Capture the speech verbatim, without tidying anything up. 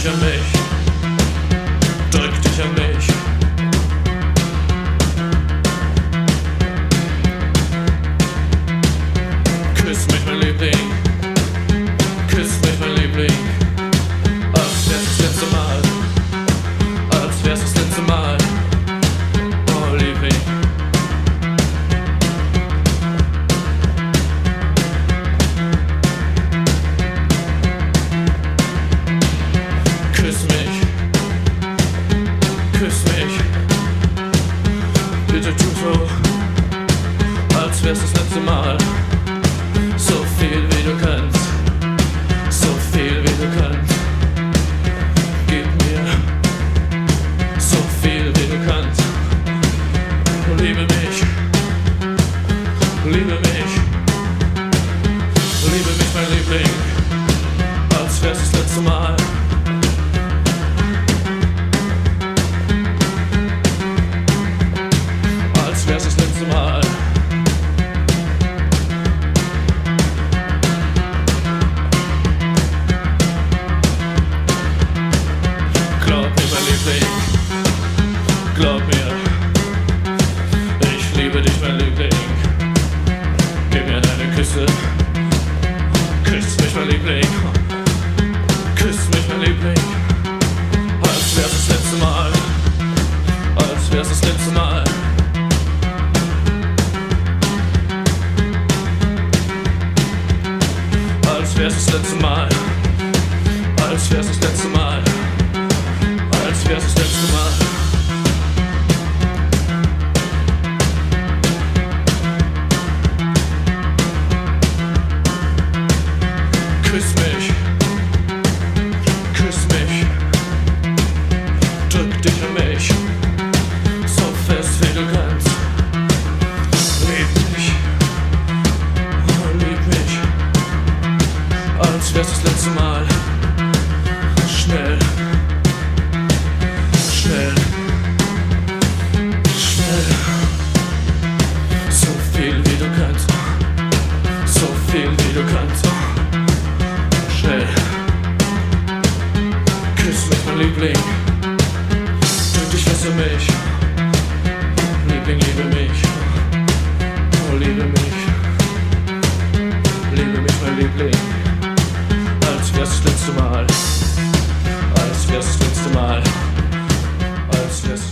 dich an mich, drück dich an mich. Küss mich, mein Liebling, küss mich, mein Liebling, als wär's das letzte Mal, als wär's das letzte Mal, oh Liebling. Küss mich, küss mich, bitte tu so, als wär's das letzte Mal. So viel wie du kannst, so viel wie du kannst. Gib mir so viel wie du kannst. Liebe mich, liebe mich, liebe mich, mein Liebling, als wär's das letzte Mal. Als wär's das letzte Mal. Glaub mir, ich liebe dich, mein Liebling. Gib mir deine Küsse, küss mich, mein Liebling, küss mich, mein Liebling, als wär's das letzte Mal, als wär's das letzte Mal. Als wär's das letzte Mal, als wär's das letzte Mal, als wär's das letzte Mal. Küss mich, küss mich, drück dich an mich, so fest wie du kannst. Lieb mich, oh lieb mich, als wär's das letzte Mal. Schnell, schnell, schnell, so viel wie du kannst, so viel wie du kannst. Schnell, küss mich, mein Liebling, drück dich fest an mich. Liebling, liebe mich, oh liebe mich, liebe mich, mein Liebling, als wär's das letzte Mal, als wär's das letzte Mal, als wär's